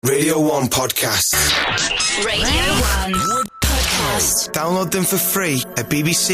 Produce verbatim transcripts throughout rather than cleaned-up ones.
Radio one Podcast. Radio one Podcast. Download them for free at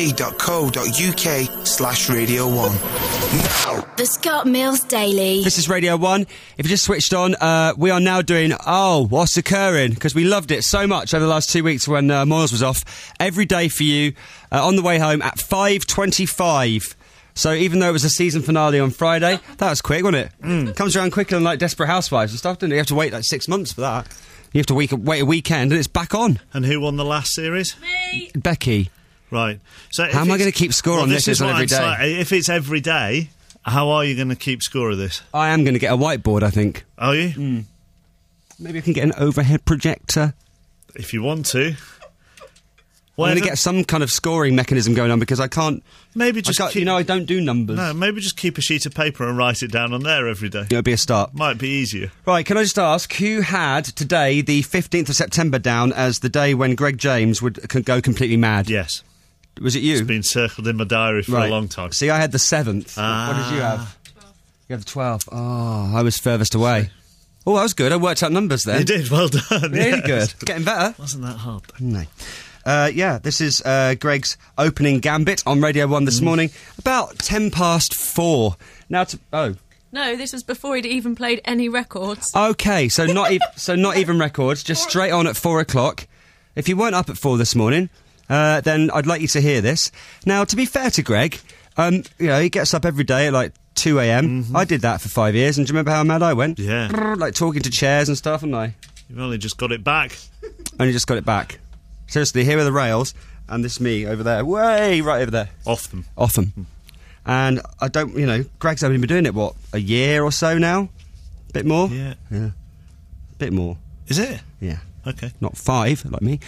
bbc.co.uk slash Radio one. Now. The Scott Mills Daily. This is Radio one. If you just switched on, uh, we are now doing Oh, What's Occurring? Because we loved it so much over the last two weeks when uh, Moyles was off. Every day for you, uh, on the way home at five twenty-five. So even though it was a season finale on Friday, that was quick, wasn't it? Mm. Comes around quicker than like Desperate Housewives and stuff, doesn't it? You have to wait like six months for that. You have to wait, wait a weekend and it's back on. And who won the last series? Me. Becky. Right. So how am I going to keep score well, on this? This is on every I'm day? sli- if it's every day, how are you going to keep score of this? I am going to get a whiteboard, I think. Are you? Mm. Maybe I can get an overhead projector. If you want to. I'm going to get some kind of scoring mechanism going on because I can't... Maybe just I keep, you know, I don't do numbers. No, maybe just keep a sheet of paper and write it down on there every day. It would be a start. Might be easier. Right, can I just ask, who had today, the fifteenth of September, down as the day when Greg James would c- go completely mad? Yes. Was it you? It's been circled in my diary for right. a long time. See, I had the seventh. Ah. What did you have? twelve. You have the twelfth. Oh, I was furthest away. Oh, that was good. I worked out numbers then. You did, well done. Really yes. good. Getting better. Wasn't that hard? No. Uh, yeah, this is uh, Greg's opening gambit on Radio one this mm. morning. About ten past four. Now to... Oh. No, this was before he'd even played any records. Okay, so not, e- so not even records, just straight on at four o'clock. If you weren't up at four this morning, uh, then I'd like you to hear this. Now, to be fair to Greg, um, you know, he gets up every day at like two a.m. Mm-hmm. I did that for five years, and do you remember how mad I went? Yeah. Like talking to chairs and stuff, and I... You've only just got it back. Only just got it back. Seriously, here are the rails, and this me over there, way right over there. Off them. Off them. Mm. And I don't, you know, Greg's only been doing it, what, a year or so now? Bit more? Yeah. Yeah. Bit more. Is it? Yeah. Okay. Not five, like me.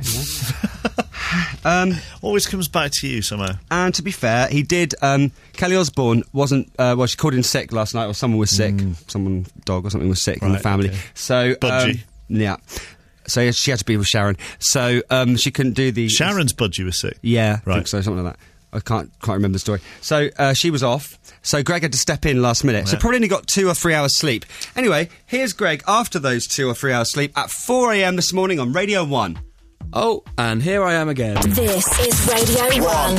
um, Always comes back to you somehow. And to be fair, he did, um, Kelly Osbourne wasn't, uh, well, she called in sick last night, or someone was sick. Mm. Someone, dog or something was sick right, in the family. Okay. So, Budgie. Um, yeah. So she had to be with Sharon. So um, she couldn't do the... Sharon's budgie was sick? Yeah, right. I think so, something like that. I can't quite remember the story. So uh, she was off. So Greg had to step in last minute. Yeah. So probably only got two or three hours sleep. Anyway, here's Greg after those two or three hours sleep at four a.m. this morning on Radio one. Oh, and here I am again. This is Radio one.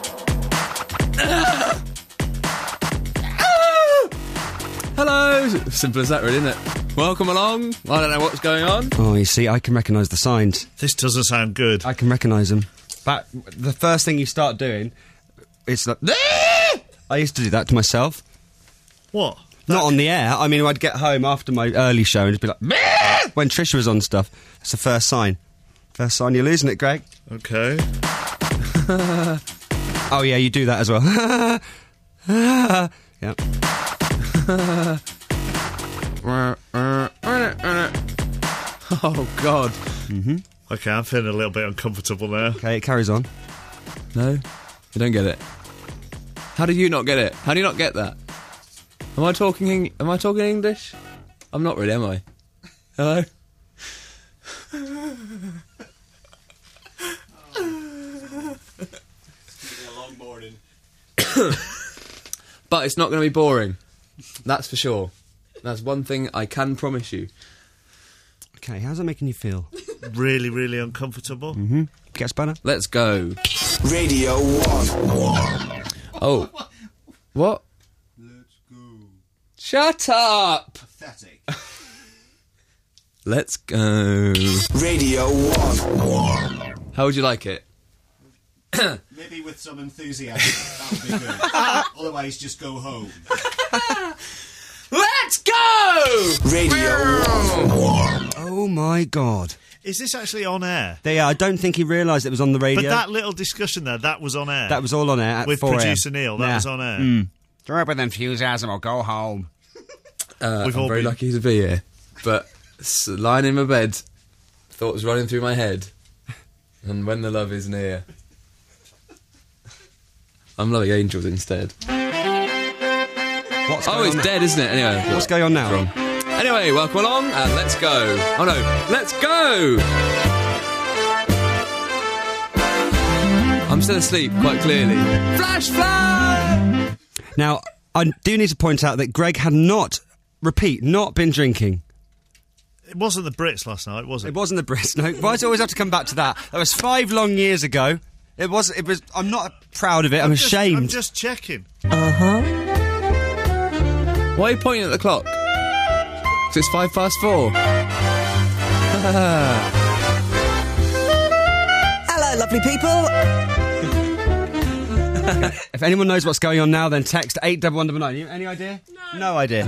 Hello! Simple as that, really, isn't it? Welcome along. I don't know what's going on. Oh, you see, I can recognise the signs. This doesn't sound good. I can recognise them. But the first thing you start doing, it's like... I used to do that to myself. What? Not that... on the air. I mean, I'd get home after my early show and just be like... when Trisha was on stuff. That's the first sign. First sign you're losing it, Greg. Okay. Oh, yeah, you do that as well. Yeah. Oh, God. Mm-hmm. Okay, I'm feeling a little bit uncomfortable now. Okay, it carries on. No, you don't get it. How do you not get it? How do you not get that? Am I talking? Am I talking English? I'm not really, am I? Hello. It's gonna be a long morning. But it's not going to be boring. That's for sure. That's one thing I can promise you. Okay, how's that making you feel? Really, really uncomfortable. Mm-hmm. Gets better. Let's go. Radio one. Oh. What? Let's go. Shut up! Pathetic. Let's go. Radio one. How would you like it? Maybe with some enthusiasm. That would be good. Otherwise, just go home. Let's go! Radio one. Oh, my God. Is this actually on air? They, uh, I don't think he realised it was on the radio. But that little discussion there, that was on air. That was all on air at with four a.m. producer Neil, that yeah. was on air. Mm. Throw up with enthusiasm or go home. Uh, We've I'm all very been... lucky to be here. But s- lying in my bed, thoughts running through my head. And when the love is near. I'm loving angels instead. What's Oh, it's on dead, isn't it? Anyway. What's going on now? Wrong. Anyway, welcome along and let's go. Oh no, let's go! I'm still asleep, quite clearly. Flash flood! Now, I do need to point out that Greg had not, repeat, not been drinking. It wasn't the Brits last night, was it? It wasn't the Brits, no. Why does it always have to come back to that? That was five long years ago. It was, it was, I'm not proud of it, I'm, I'm just, ashamed. I'm just checking. Why are you pointing at the clock? 'Cause it's five past four. Hello, lovely people. If anyone knows what's going on now, then text eight double one double nine. You- Any idea? No. No idea.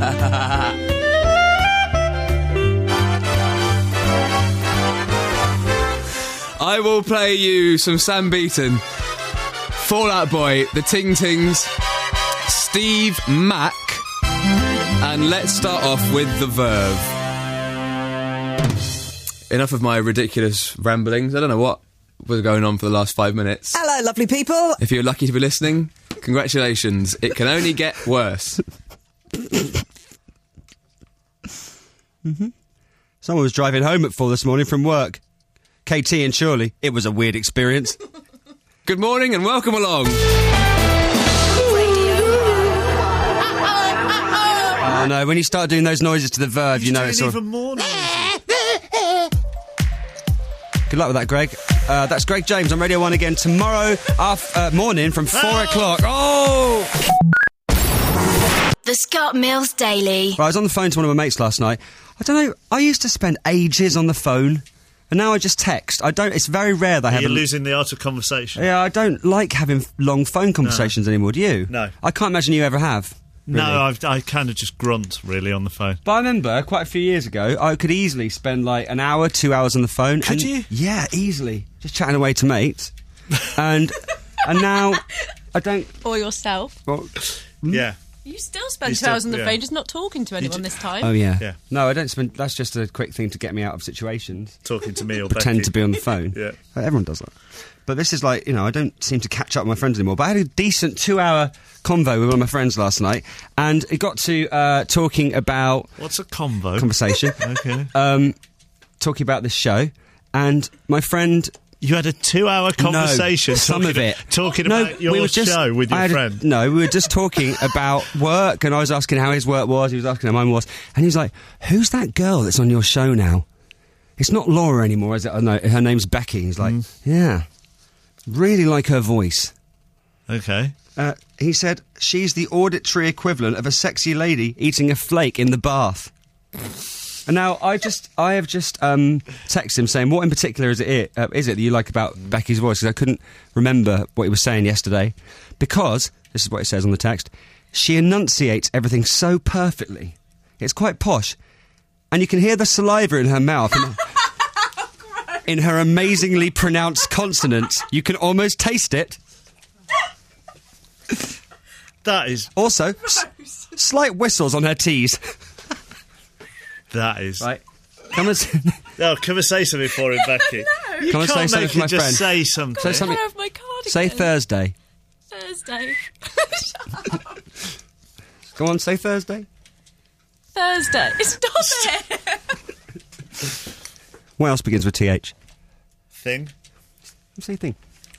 I will play you some Sam Beaton, Fall Out Boy, the Ting Tings, Steve Mack, and let's start off with the Verve. Enough of my ridiculous ramblings. I don't know what was going on for the last five minutes. Hello, lovely people. If you're lucky to be listening, congratulations. It can only get worse. mm-hmm. Someone was driving home at four this morning from work. K T and Shirley. It was a weird experience. Good morning and welcome along. Oh no, when you start doing those noises to the Verve, you know Doing it's all... even more noise. Good luck with that, Greg. Uh, that's Greg James on Radio one again tomorrow af- uh, morning from four Oh. o'clock. Oh! The Scott Mills Daily. Right, I was on the phone to one of my mates last night. I don't know, I used to spend ages on the phone, and now I just text. I don't. It's very rare that I have You're a... losing the art of conversation. Yeah, I don't like having long phone conversations anymore, do you? No. I can't imagine you ever have. Really. No, I've, I kind of just grunt, really, on the phone. But I remember quite a few years ago, I could easily spend like an hour, two hours on the phone. Could and, you? Yeah, easily. Just chatting away to mates. and and now I don't... Or yourself. Well, Yeah. You still spend You two still- hours on the yeah. phone just not talking to anyone d- this time. oh, yeah. Yeah. No, I don't spend... That's just a quick thing to get me out of situations. Talking to me or Pretend Becky. to be on the phone. Yeah. Uh, Everyone does that. But this is like, you know, I don't seem to catch up with my friends anymore. But I had a decent two-hour convo with one of my friends last night, and it got to uh, talking about... What's a convo? Conversation. Okay. um, talking about this show, and my friend... You had a two-hour conversation. No, some talking, of it. Talking No, about your we were just- show with I your had a- friend. no, we were just talking about work, and I was asking how his work was, he was asking how mine was, and he was like, who's that girl that's on your show now? It's not Laura anymore, is it? Oh, no, her name's Becky. He's like, Mm. yeah. Really like her voice. Okay. Uh, he said, she's the auditory equivalent of a sexy lady eating a flake in the bath. And now I just, I have just um, texted him saying, what in particular is it, uh, is it that you like about Becky's voice? Because I couldn't remember what he was saying yesterday. Because, this is what it says on the text, she enunciates everything so perfectly. It's quite posh. And you can hear the saliva in her mouth. And in her amazingly pronounced consonants. You can almost taste it. That is... Also, s- slight whistles on her T's. That is... Right. Come and, s- Oh, come and say something for him, Becky. You Come and can't say something make for her my just friend. say something. Say I something. have my cardigan. Say Thursday. Thursday. Go on, say Thursday. Thursday. Stop it. What else begins with T H? Thing. Say thing.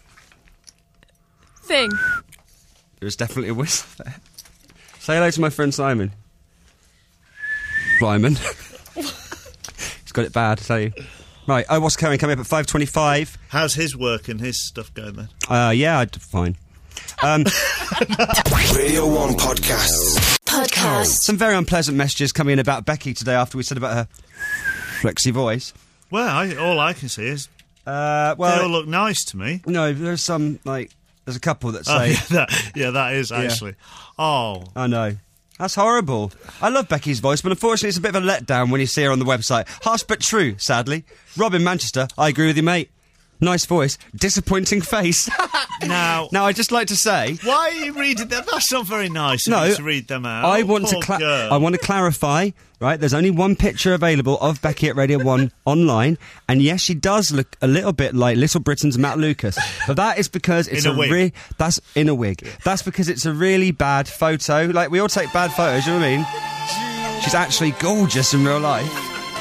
Thing. There's definitely a whistle there. Say hello to my friend Simon. Simon. He's got it bad, I tell you. Right, oh, what's coming? Coming up at five twenty-five. How's his work and his stuff going then? Uh, yeah, I'd, fine. Um, Radio one podcasts. Podcast. some very unpleasant messages coming in about Becky today after we said about her flexy voice. Well, I, all I can see is Uh, they all well, look nice to me. no, there's some, like, there's a couple that Oh, say... yeah, that, yeah, that is actually. Oh, I know. That's horrible. I love Becky's voice, but unfortunately it's a bit of a letdown when you see her on the website. Harsh but true, sadly. Rob in Manchester, I agree with you, mate. Nice voice, disappointing face. now, Now, I'd just like to say... why are you reading them? That's not very nice of No, you to read them out. I want to Poor cla- girl. I want to clarify, right? There's only one picture available of Becky at Radio one online, and yes, she does look a little bit like Little Britain's Matt Lucas, but that is because it's In a wig. re- that's in a wig. That's because it's a really bad photo. Like, we all take bad photos, you know what I mean? She's actually gorgeous in real life.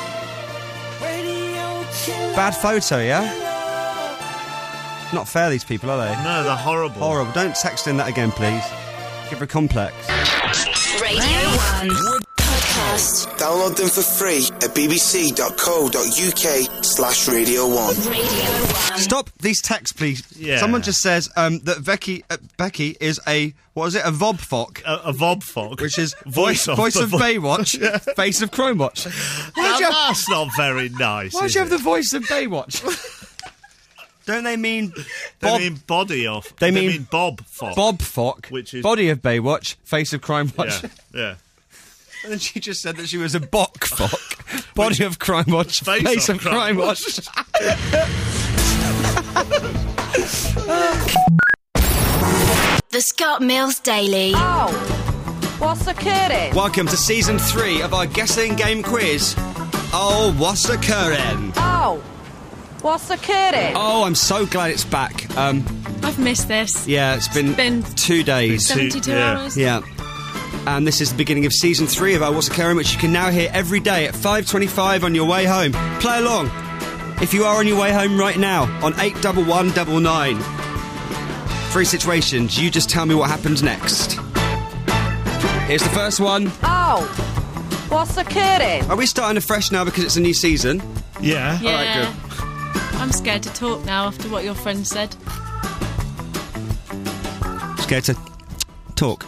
Bad photo, yeah? Not fair, these people, are they? No, they're horrible. Horrible. Don't text in that again, please. Give her a complex. Radio one. Podcast. podcast. Download them for free at bbc.co.uk slash Radio one. Radio one. Stop these texts, please. Yeah. Someone just says um, that Becky, uh, Becky is a, what is it, a vobfock? A, a vobfog. Which is voice, of- voice of vo- Baywatch, Yeah. face of Crime Watch. Why Now, do you have, that's not very nice. why is do you have it? the voice of Baywatch? Don't they mean They Bob, mean body off. They mean- Bob Fock. Bob Fock, Which is- body of Baywatch, face of Crime Watch? Yeah, yeah. And then she just said that she was a Bok Fock, body of Crime Watch, Face face, of of Crime Crime Watch. The Scott Mills Daily. Oh, what's occurring? Welcome to season three of our guessing game quiz. Oh, what's occurring? Oh, what's occurring? Oh, I'm so glad it's back. Um, I've missed this. yeah, it's been, been two days. seventy-two yeah. hours. Yeah. And this is the beginning of season three of our What's Occurring, which you can now hear every day at five twenty-five on your way home. Play along if you are on your way home right now on eight one one nine nine. Three situations. You just tell me what happens next. Here's the first one. Oh, what's occurring? Are we starting afresh now because it's a new season? Yeah. Yeah. Alright, good. I'm scared to talk now after what your friend said. Scared to talk.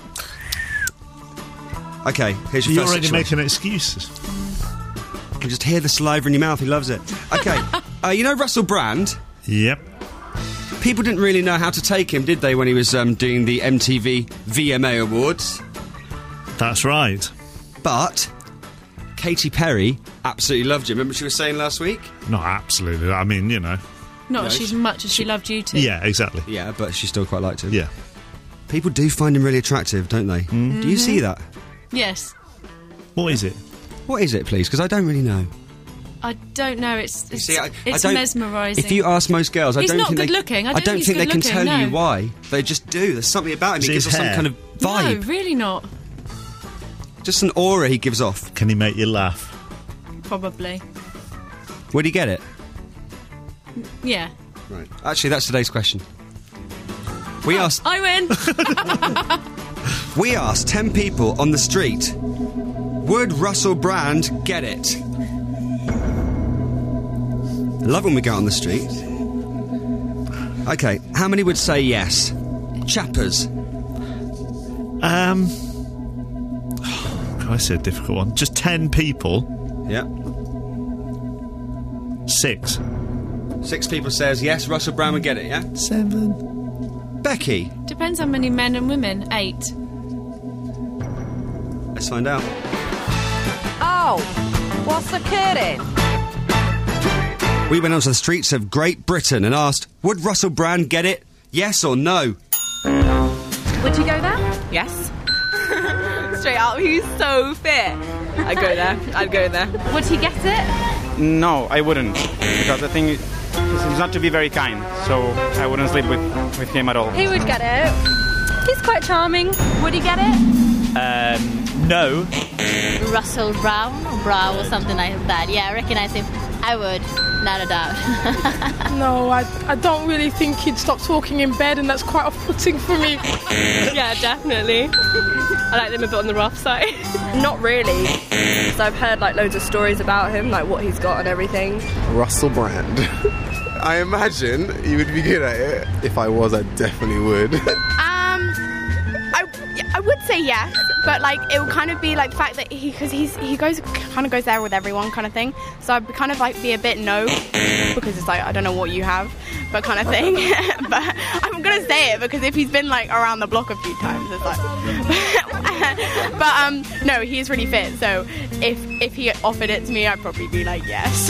Okay, here's your You're first already situation. making excuses. You can just hear the saliva in your mouth. He loves it. Okay, uh, you know Russell Brand? Yep. People didn't really know how to take him, did they, when he was um, doing the M T V V M A Awards? That's right. But Katy Perry absolutely loved him. Remember what she was saying last week? Not absolutely. I mean, you know. Not as she's much as she loved you to. Yeah, exactly. Yeah, but she still quite liked him. Yeah. People do find him really attractive, don't they? Do you see that? Yes. What is it? What is it, please? Because I don't really know. I don't know. It's it's, See, I, it's I don't, mesmerising. If you ask most girls, I He's don't not think good they, looking. I I don't don't think think he's they can good tell looking, you no. why. They just do. There's something about him. Is He it gives his off some hair? kind of vibe. No, really not. Just an aura he gives off. Can he make you laugh? Probably. Where'd he get it? Yeah. Right. Actually, that's today's question. We asked. I win. We asked ten people on the street. Would Russell Brand get it? I love when we go out on the street. Okay, how many would say yes? Chappers. Um. I said a difficult one. Just ten people. Yeah. Six. Six people says yes, Russell Brand would get it, yeah? Seven. Becky. Depends how many men and women. Eight. Let's find out. Oh, what's occurring? We went onto the streets of Great Britain and asked, would Russell Brand get it? Yes or no? Would you go there? Yes. Straight up, he's so fit. I'd go there. I'd go there. Would he get it? No, I wouldn't, because I think he seems not to be very kind, so I wouldn't sleep with, with him at all. He would get it. He's quite charming. Would he get it? Um, no. Russell Brown or Brow or something like that. Yeah, I recognise him. I would, not a doubt. No, I, I don't really think he'd stop talking in bed, and that's quite off-putting for me. Yeah, definitely. I like them a bit on the rough side. Not really. Because I've heard like loads of stories about him, like what he's got and everything. Russell Brand. I imagine he would be good at it. If I was, I definitely would. Um, I, I would say yes, but like it would kind of be like the fact that he, because he's he goes kind of goes there with everyone kind of thing. So I'd kind of like be a bit no, because it's like I don't know what you have, but kind of thing. But I'm gonna say it because if he's been like around the block a few times, it's like. But um, no, he is really fit. So if if he offered it to me, I'd probably be like yes.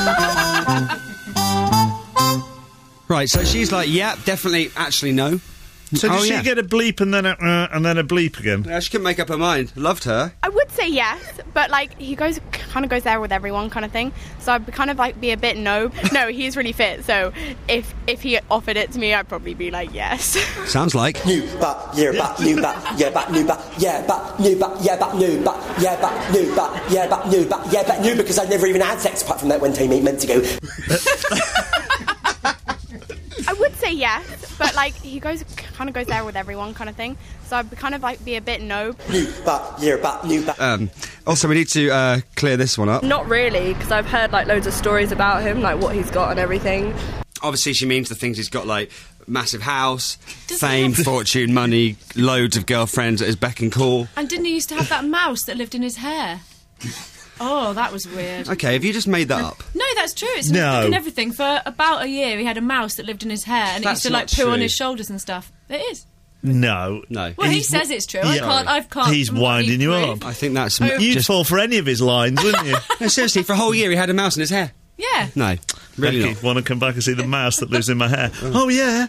Right, so she's like, yeah, definitely, actually no. So did Oh, she yeah. get a bleep and then a uh, and then a bleep again? Yeah, she couldn't make up her mind. Loved her. I would say yes, but like he goes kind of goes there with everyone kind of thing. So I'd kind of like be a bit no. No, he is really fit. So if if he offered it to me, I'd probably be like yes. Sounds like. New but yeah but new but yeah but new but yeah but new but yeah but new but yeah but new but yeah but new but yeah but new because I never even had sex apart from that one time he meant to go. I would say say yes, but like he goes, kind of goes there with everyone, kind of thing. So I'd kind of like be a bit no. Um, also, we need to uh, clear this one up. Not really, because I've heard like loads of stories about him, like what he's got and everything. Obviously, she means the things he's got, like massive house, Does fame, he have- fortune, money, loads of girlfriends at his beck and call. And didn't he used to have that mouse that lived in his hair? Oh, that was weird. Okay, have you just made that up? No, that's true. It's No. no. and everything. For about a year, he had a mouse that lived in his hair, and That's it used to like not poo on true. his shoulders and stuff. It is. No. No. Well, he says it's true. I can't. I can't. He's winding you up. I think that's... Oh. You'd fall for any of his lines, wouldn't you? No, seriously, for a whole year he had a mouse in his hair. Yeah. No, really Becky, not. want to come back and see the mouse that lives in my hair? Oh, yeah.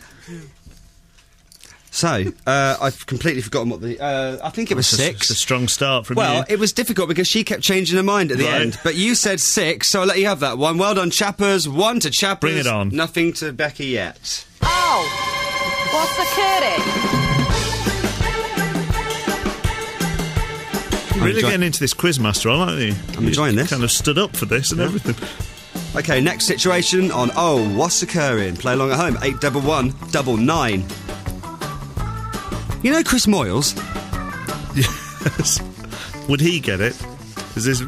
So, uh, I've completely forgotten what the... Uh, I think it was It's a- six. It's a strong start from Well, you. it was difficult because she kept changing her mind at the Right. end. But you said six, so I'll let you have that one. Well done, Chappers. One to Chappers. Bring it on. Nothing to Becky yet. Oh, what's occurring? You're really enjoy- getting into this Quizmaster, aren't you? I'm enjoying this. Kind of stood up for this and Yeah. everything. Okay, next situation on Oh, What's Occurring? Play along at home. Eight double one double nine. You know Chris Moyles? Yes. Would he get it? Is this...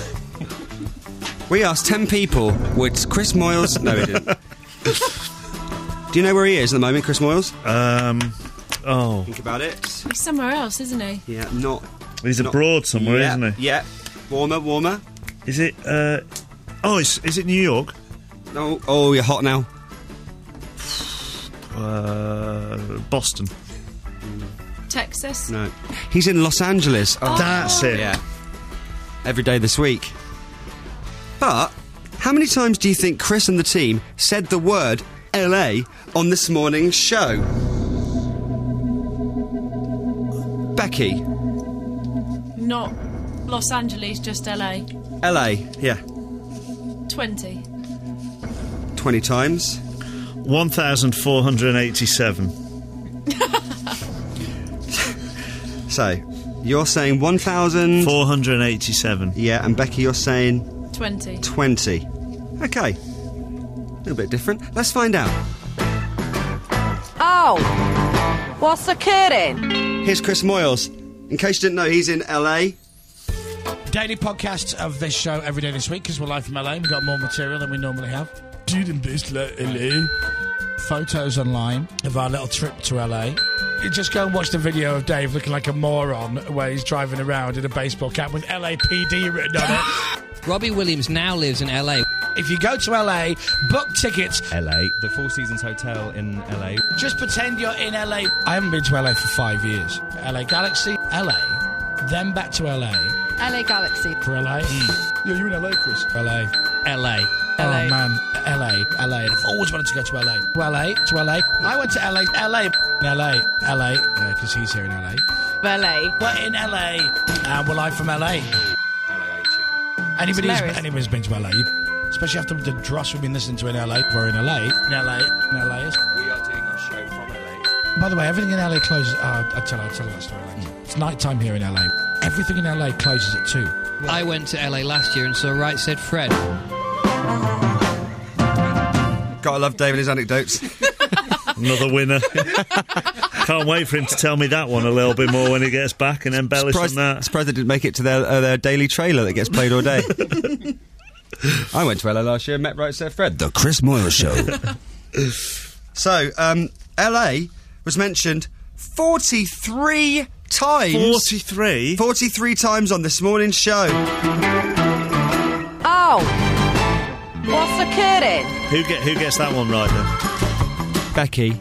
We asked ten people, would Chris Moyles... No, he didn't. Do you know where he is at the moment, Chris Moyles? Um... Oh. Think about it. He's somewhere else, isn't he? Yeah, not... He's not- abroad somewhere, yeah, isn't he? Yeah. Warmer, warmer. Is it, uh... Oh, is, is it New York? No. Oh, you're hot now. Uh... Boston. Texas. No. He's in Los Angeles. Oh. That's it. Yeah. Every day this week. But, how many times do you think Chris and the team said the word L A on this morning's show? Becky. Not Los Angeles, just L A. L A, yeah. Twenty. twenty times. one thousand four hundred eighty-seven. So, you're saying one thousand... four hundred eighty-seven. Yeah, and Becky, you're saying... Twenty. twenty. Okay. A little bit different. Let's find out. Oh, what's occurring? Here's Chris Moyles. In case you didn't know, he's in L A. Daily podcast of this show every day this week because we're live from L A. We've got more material than we normally have. Dude in this L A. Photos online of our little trip to L A. You just go and watch the video of Dave looking like a moron where he's driving around in a baseball cap with L A P D written on it. Robbie Williams now lives in L A. If you go to L A, book tickets. L A, the Four Seasons Hotel in L A. Just pretend you're in L A. I haven't been to L A for five years. L A Galaxy, L A, then back to L A. L A Galaxy. For L A? Mm. Yeah, you're in L A, Chris. L A. L A. Oh, L A. man. L A. L A. I've always wanted to go to L A. To L A. To L A. I went to L A. L A. L A. L A. Because he's here in L A. L A. We're in L A. And we're live from L A. Anybody who's, hilarious. anybody's been to L A, especially after the dross we've been listening to in L A. We're in L A. In L A. In L A. We are doing our show from L A. By the way, everything in L A closes... Uh, I'll tell, I'll tell that story later. It's night time here in L A. Everything in L A closes at two. I went to L A last year and saw Right Said Fred. Gotta love David, his anecdotes. Another winner. Can't wait for him to tell me that one a little bit more when he gets back and embellish Surprised, on that. surprised they didn't make it to their, uh, their daily trailer that gets played all day. I went to L A last year and met Right Said Fred, the Chris Moyles Show. So, um, L A was mentioned forty-three times. forty-three? forty-three times on this morning's show. Oh, what's occurring? Who get who gets that one right then? Becky.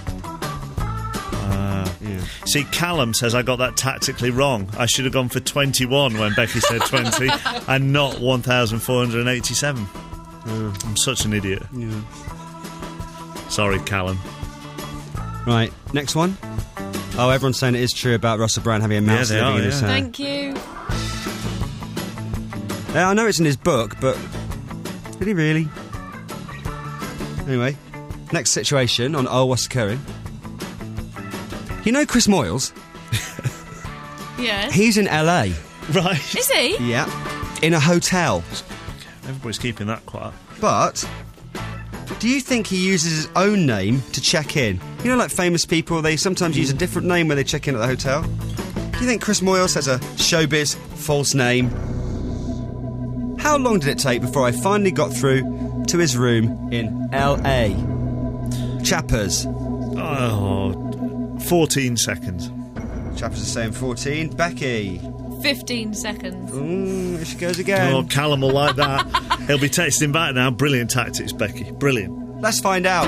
Uh, yeah. See, Callum says I got that tactically wrong. I should have gone for twenty-one when Becky said twenty and not one thousand four hundred eighty-seven. Uh, I'm such an idiot. Yeah. Sorry, Callum. Right, next one. Oh, everyone's saying it is true about Russell Brand having a mouse Yeah, they living are, in his yeah. hair. Thank you. Yeah, I know it's in his book, but did he really? Anyway, next situation on Oh, What's Occurring? You know Chris Moyles? Yes. He's in L A. Right. Is he? Yeah. In a hotel. Everybody's keeping that quiet. But Do you think he uses his own name to check in? You know, like famous people, they sometimes use a different name when they check in at the hotel. Do you think Chris Moyles has a showbiz false name? How long did it take before I finally got through to his room in L A? Chappers. Oh, fourteen seconds. Chappers are saying fourteen. Becky. fifteen seconds. Ooh, here she goes again. Oh, Callum will like that. He'll be texting back now. Brilliant tactics, Becky. Brilliant. Let's find out.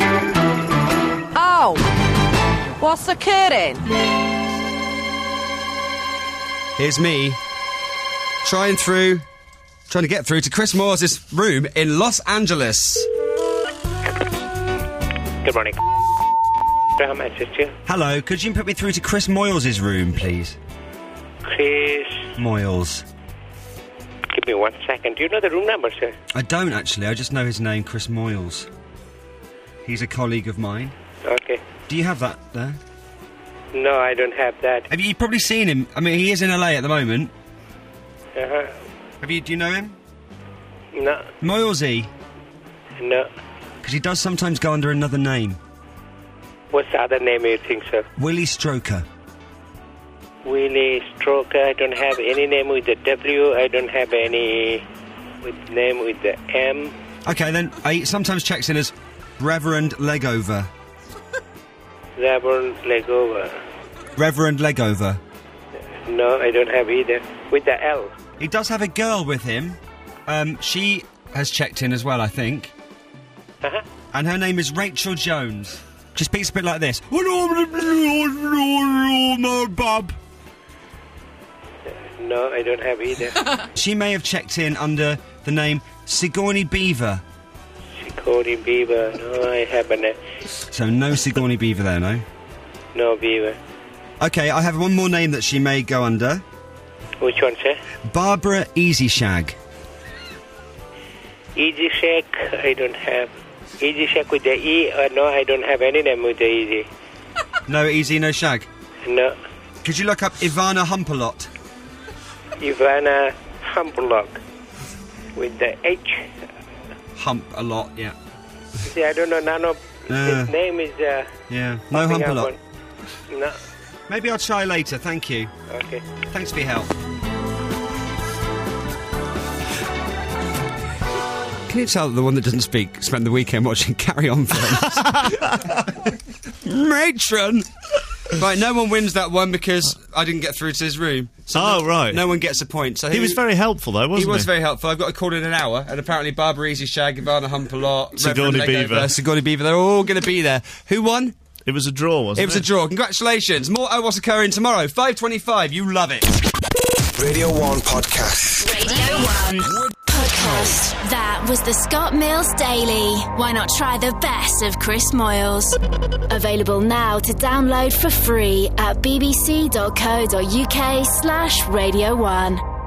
Oh, what's occurring? Here's me trying through, trying to get through to Chris Moyles' room in Los Angeles. Good morning. How may I assist you? Hello, could you put me through to Chris Moyles' room, please? Chris. Moyles. Give me one second. Do you know the room number, sir? I don't actually, I just know his name, Chris Moyles. He's a colleague of mine. Okay. Do you have that there? No, I don't have that. Have you you've probably seen him? I mean, he is in L A at the moment. Uh-huh. Have you? Do you know him? No. Moylesy? No. Because he does sometimes go under another name. What's the other name you think, sir? Willie Stroker. Willie Stroker. I don't have any name with the W. I don't have any with name with the M. Okay, then he sometimes checks in as Reverend Legover. Reverend Legover. Reverend Legover. No, I don't have either. With the L. He does have a girl with him. Um, she has checked in as well, I think. Uh-huh. And her name is Rachel Jones. She speaks a bit like this. Bob. No, I don't have either. She may have checked in under the name Sigourney Beaver. Sigourney Beaver. No, I haven't. So no Sigourney Beaver there, no? No Beaver. Okay, I have one more name that she may go under. Which one, sir? Barbara Easy Shag. Easy Shag, I don't have. Easy Shag with the E, uh, no, I don't have any name with the Easy. No Easy, no Shag? No. Could you look up Ivana Humpalot? Ivana Humpalot. With the H. Hump a lot, yeah. See, I don't know, none of Uh, his name is... Uh, yeah, no popping hump a up lot. on- No. Maybe I'll try later, thank you. Okay. Thanks for your help. Can you tell that the one that doesn't speak spent the weekend watching Carry On films? Matron! Right, no one wins that one because I didn't get through to his room. So Oh, no, right. No one gets a point. So He who- was very helpful, though, wasn't he? He was very helpful. I've got a call in an hour, and apparently Barbara Easy Shag, Ivana Humpalot, Sigourney Reverend Legover, Beaver. Sigourney Beaver, they're all going to be there. Who won? It was a draw, wasn't it? It was a draw. Congratulations. More Oh What's Occurring tomorrow, five twenty-five. You love it. Radio one Podcast. Radio one Podcast. That was the Scott Mills Daily. Why not try the best of Chris Moyles? Available now to download for free at bbc.co.uk slash Radio one.